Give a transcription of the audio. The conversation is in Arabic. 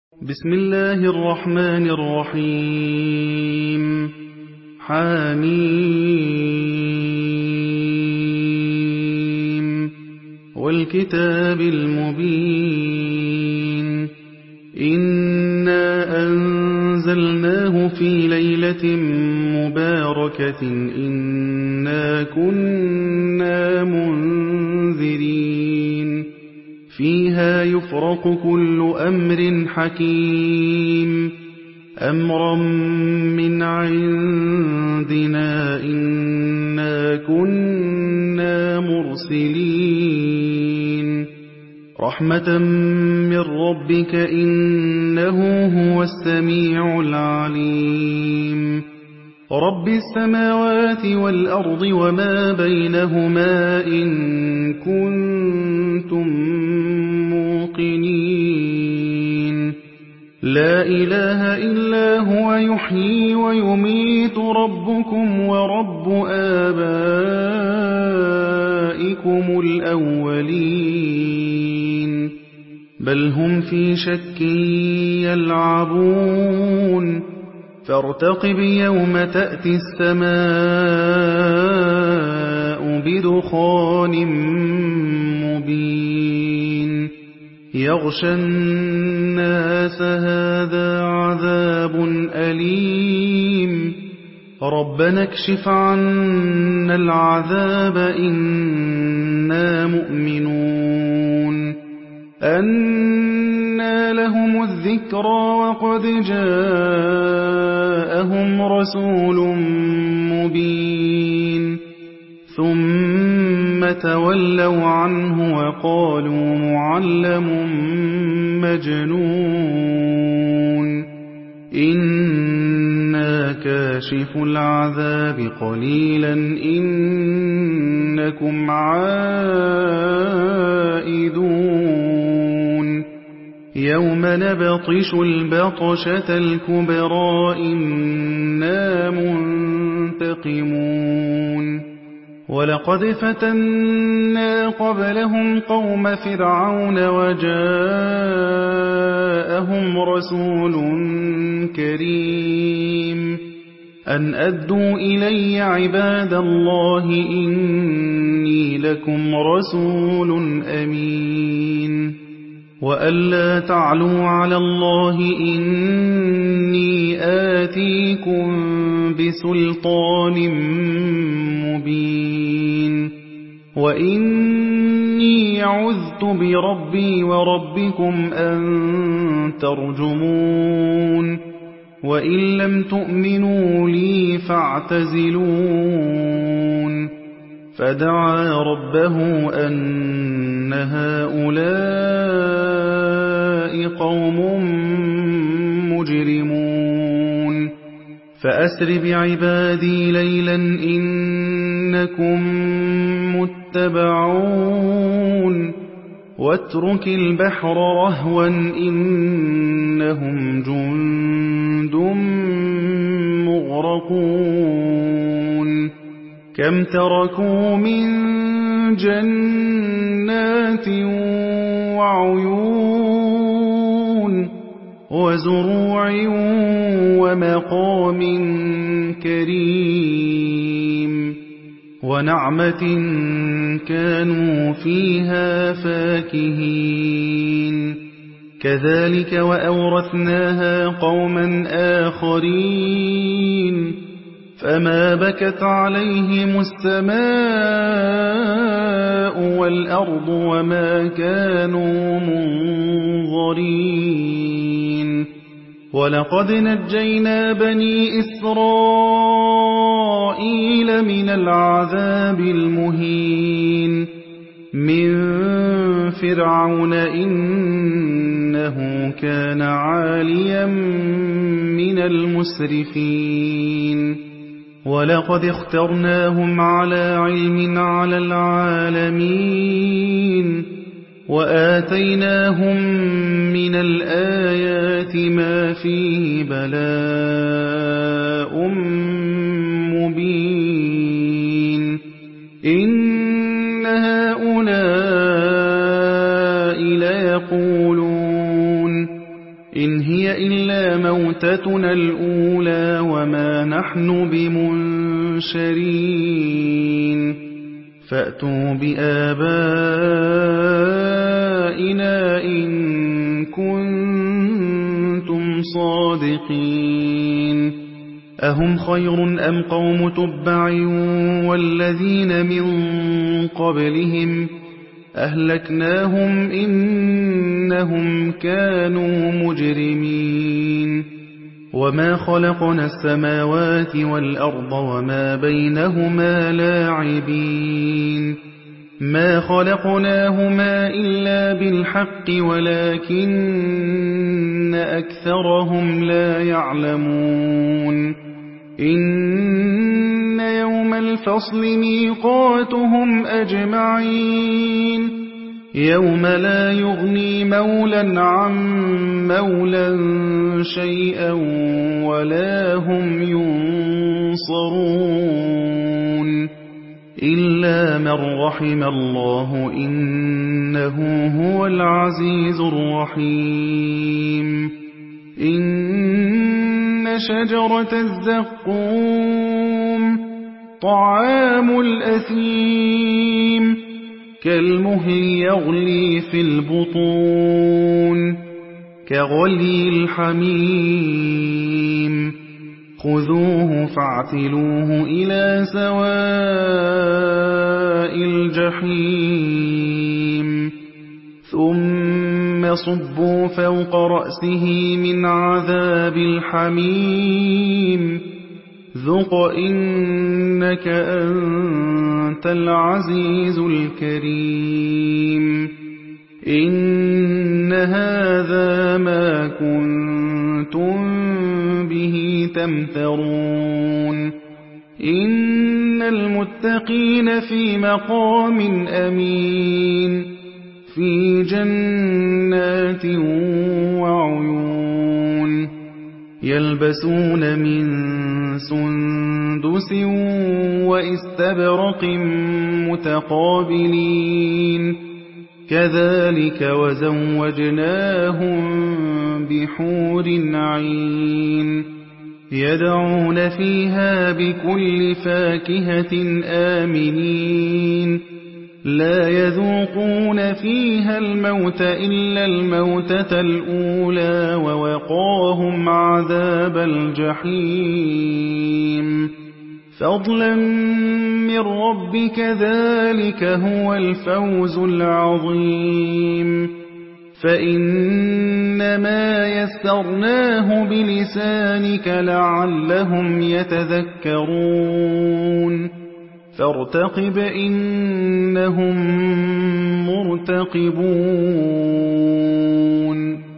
بسم الله الرحمن الرحيم حميم والكتاب المبين إنا أنزلناه في ليلة مباركة إنا كنا منذرين فيها يفرق كل أمر حكيم أمرا من عندنا إنا كنا مرسلين رحمة من ربك إنه هو السميع العليم رب السماوات والأرض وما بينهما إن كنتم موقنين لا إله إلا هو يحيي ويميت ربكم ورب آبائكم الأولين بل هم في شك يلعبون فارتقب يوم تأتي السماء بدخان مبين يغشى الناس هذا عذاب أليم ربنا اكشف عنا العذاب إنا مؤمنون أنى لهم الذكرى وقد جاءهم رسول مبين ثم تولوا عنه وقالوا معلم مجنون إنا كاشف العذاب قليلا إنكم عائدون يوم نبطش البطشة الكبرى إنا منتقمون ولقد فتنا قبلهم قوم فرعون وجاءهم رسول كريم أن أدوا إلي عباد الله إني لكم رسول أمين وألا تعلوا على الله إني آتيكم بسلطان مبين وإني عذت بربي وربكم أن ترجمون وإن لم تؤمنوا لي فاعتزلون فدعا ربه أن هؤلاء قوم مجرمون فأسر بعبادي ليلا إنكم متبعون واترك البحر رهوا إنهم جند مغرقون كم تركوا من جنات وعيون وزروع ومقام كريم ونعمة كانوا فيها فاكهين كذلك وأورثناها قوما آخرين فما بكت عليهم السماء والأرض وما كانوا منظرين ولقد نجينا بني إسرائيل من العذاب المهين من فرعون إنه كان عاليا من المسرفين ولقد اخترناهم على علم على العالمين وآتيناهم من الآيات ما فيه بلاء مبين إن هؤلاء ليقولون إن هي إلا موتتنا الأولى وما نحن بمنشرين فأتوا بآبائنا إن كنتم صادقين أهم خير أم قوم تبع والذين من قبلهم أهلكناهم إنهم كانوا مجرمين وما خلقنا السماوات والأرض وما بينهما لاعبين ما خلقناهما إلا بالحق ولكن أكثرهم لا يعلمون إن يوم الفصل ميقاتهم أجمعين يوم لا يغني مولا عن مولا شيئا ولا هم ينصرون إلا من رحم الله إنه هو العزيز الرحيم إن شجرة الزقوم طعام الأثيم كالمهل يغلي في البطون كغلي الحميم خذوه فاعتلوه إلى سواء الجحيم ثم صبوا فوق رأسه من عذاب الحميم ذق إنك أنت العزيز الكريم إن هذا ما كنتم به تمترون إن المتقين في مقام أمين في جنات وعيون يلبسون من سندس وإستبرق متقابلين كذلك وزوجناهم بحور عين يدعون فيها بكل فاكهة آمنين لا يذوقون فيها الموت إلا الموتة الأولى ووقاهم عذاب الجحيم فضلا من ربك ذلك هو الفوز العظيم فإنما يسرناه بلسانك لعلهم يتذكرون فارتقب إنهم مرتقبون